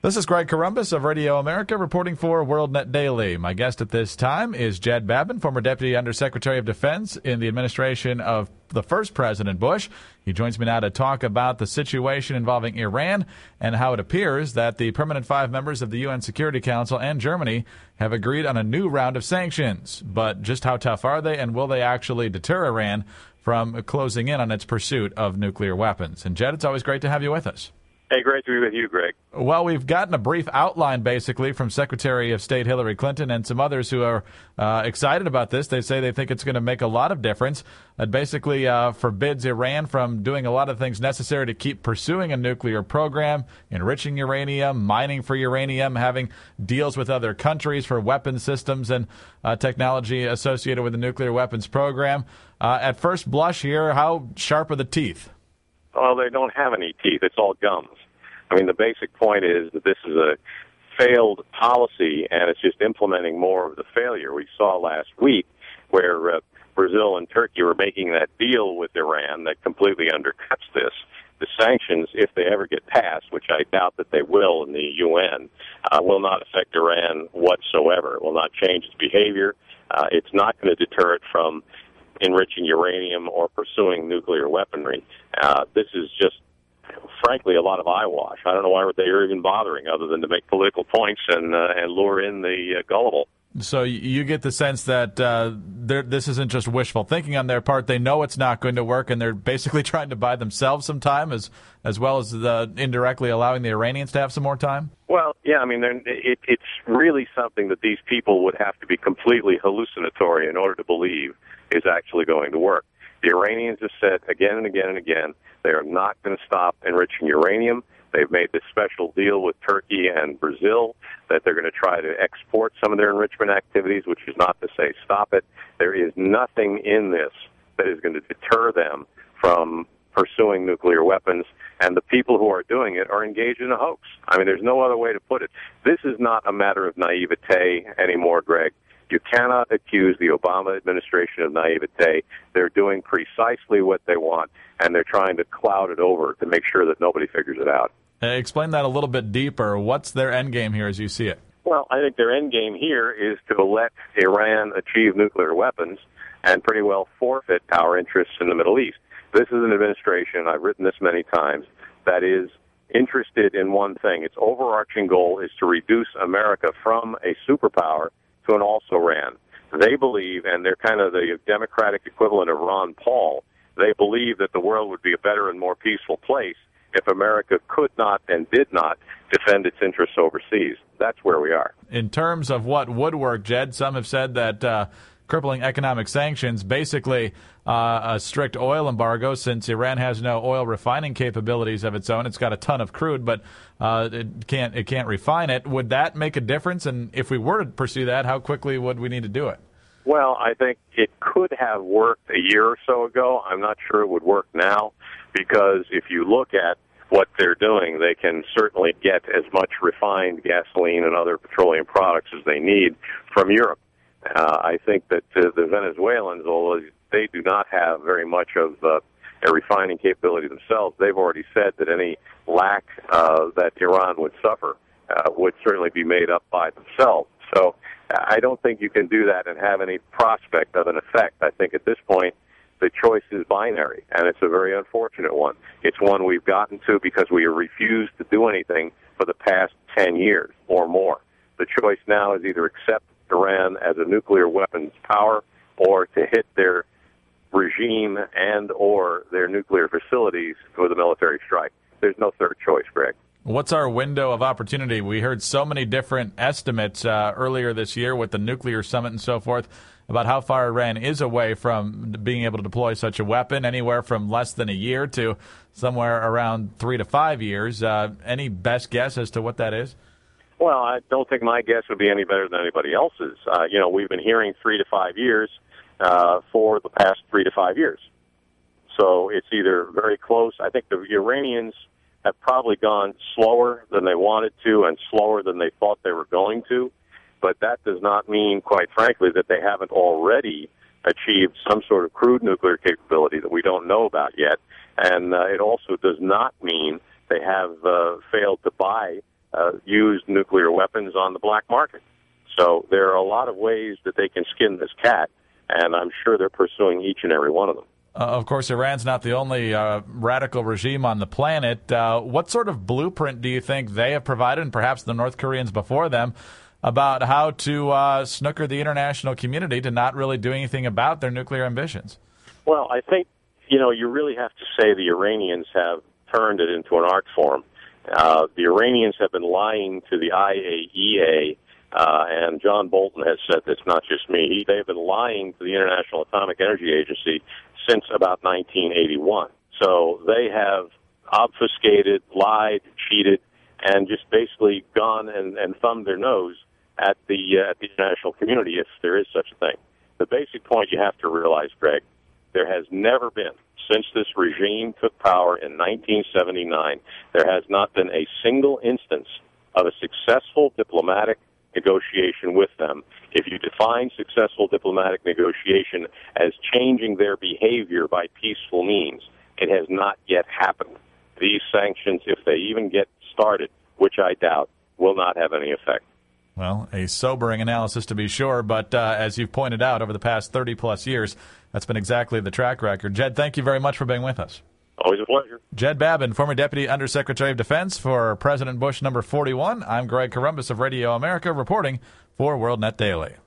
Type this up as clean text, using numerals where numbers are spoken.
This is Greg Corombos of Radio America reporting for WorldNet Daily. My guest at this time is Jed Babin, former Deputy Undersecretary of Defense in the administration of the first President Bush. He joins me now to talk about the situation involving Iran and how it appears that the permanent 5 members of the UN Security Council and Germany have agreed on a new round of sanctions. But just how tough are they, and will they actually deter Iran from closing in on its pursuit of nuclear weapons? And Jed, it's always great to have you with us. Hey, great to be with you, Greg. Well, we've gotten a brief outline, basically, from Secretary of State Hillary Clinton and some others who are excited about this. They say they think it's going to make a lot of difference. It basically forbids Iran from doing a lot of things necessary to keep pursuing a nuclear program, enriching uranium, mining for uranium, having deals with other countries for weapon systems and technology associated with the nuclear weapons program. At first blush here, how sharp are the teeth? Well, they don't have any teeth. It's all gums. I mean, the basic point is that this is a failed policy, and it's just implementing more of the failure. We saw last week where Brazil and Turkey were making that deal with Iran that completely undercuts this. The sanctions, if they ever get passed, which I doubt that they will in the UN, will not affect Iran whatsoever. It will not change its behavior. It's not going to deter it from enriching uranium or pursuing nuclear weaponry. This is just, frankly, a lot of eyewash. I don't know why they're even bothering other than to make political points and lure in the gullible. So you get the sense that this isn't just wishful thinking on their part. They know it's not going to work, and they're basically trying to buy themselves some time as well as indirectly allowing the Iranians to have some more time? Well, yeah, I mean, it's really something that these people would have to be completely hallucinatory in order to believe is actually going to work. The Iranians have said again and again and again they are not going to stop enriching uranium. They've made this special deal with Turkey and Brazil that they're going to try to export some of their enrichment activities, which is not to say stop it. There is nothing in this that is going to deter them from pursuing nuclear weapons, and the people who are doing it are engaged in a hoax. I mean, there's no other way to put it. This is not a matter of naivete anymore, Greg. You cannot accuse the Obama administration of naivete. They're doing precisely what they want, and they're trying to cloud it over to make sure that nobody figures it out. Explain that a little bit deeper. What's their end game here as you see it? Well, I think their end game here is to let Iran achieve nuclear weapons and pretty well forfeit our interests in the Middle East. This is an administration, I've written this many times, that is interested in one thing. Its overarching goal is to reduce America from a superpower to an also-ran. They believe, and they're kind of the Democratic equivalent of Ron Paul, they believe that the world would be a better and more peaceful place if America could not and did not defend its interests overseas. That's where we are. In terms of what would work, Jed, some have said that crippling economic sanctions, basically a strict oil embargo, since Iran has no oil refining capabilities of its own. It's got a ton of crude, but it can't refine it. Would that make a difference? And if we were to pursue that, how quickly would we need to do it? Well, I think it could have worked a year or so ago. I'm not sure it would work now, because if you look at what they're doing, they can certainly get as much refined gasoline and other petroleum products as they need from Europe. I think that the Venezuelans, although they do not have very much of a refining capability themselves, they've already said that any lack that Iran would suffer would certainly be made up by themselves. So I don't think you can do that and have any prospect of an effect. I think at this point the choice is binary, and it's a very unfortunate one. It's one we've gotten to because we have refused to do anything for the past 10 years or more. The choice now is either accept Iran as a nuclear weapons power or to hit their regime and or their nuclear facilities with a military strike. There's no third choice, Greg. What's our window of opportunity? We heard so many different estimates earlier this year with the nuclear summit and so forth about how far Iran is away from being able to deploy such a weapon, anywhere from less than a year to somewhere around 3 to 5 years. Any best guess as to what that is? Well, I don't think my guess would be any better than anybody else's. We've been hearing 3 to 5 years for the past 3 to 5 years. So it's either very close. I think the Iranians have probably gone slower than they wanted to and slower than they thought they were going to. But that does not mean, quite frankly, that they haven't already achieved some sort of crude nuclear capability that we don't know about yet. And it also does not mean they have failed to buy used nuclear weapons on the black market. So there are a lot of ways that they can skin this cat, and I'm sure they're pursuing each and every one of them. Of course, Iran's not the only radical regime on the planet. What sort of blueprint do you think they have provided, and perhaps the North Koreans before them, about how to snooker the international community to not really do anything about their nuclear ambitions? Well, I think, you really have to say the Iranians have turned it into an art form. The Iranians have been lying to the IAEA, and John Bolton has said this, not just me. They've been lying to the International Atomic Energy Agency since about 1981. So they have obfuscated, lied, cheated, and just basically gone and thumbed their nose at the international community, if there is such a thing. The basic point you have to realize, Greg, there has never been, since this regime took power in 1979, there has not been a single instance of a successful diplomatic negotiation with them. If you define successful diplomatic negotiation as changing their behavior by peaceful means, it has not yet happened. These sanctions, if they even get started, which I doubt, will not have any effect. Well, a sobering analysis to be sure, but as you've pointed out, over the past 30-plus years, that's been exactly the track record. Jed, thank you very much for being with us. Always a pleasure. Jed Babin, former Deputy Undersecretary of Defense for President Bush number 41. I'm Greg Corombos of Radio America, reporting for WorldNet Daily.